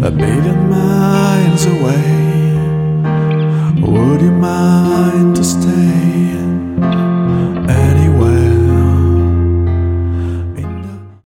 a million miles away. Would you mind to stay?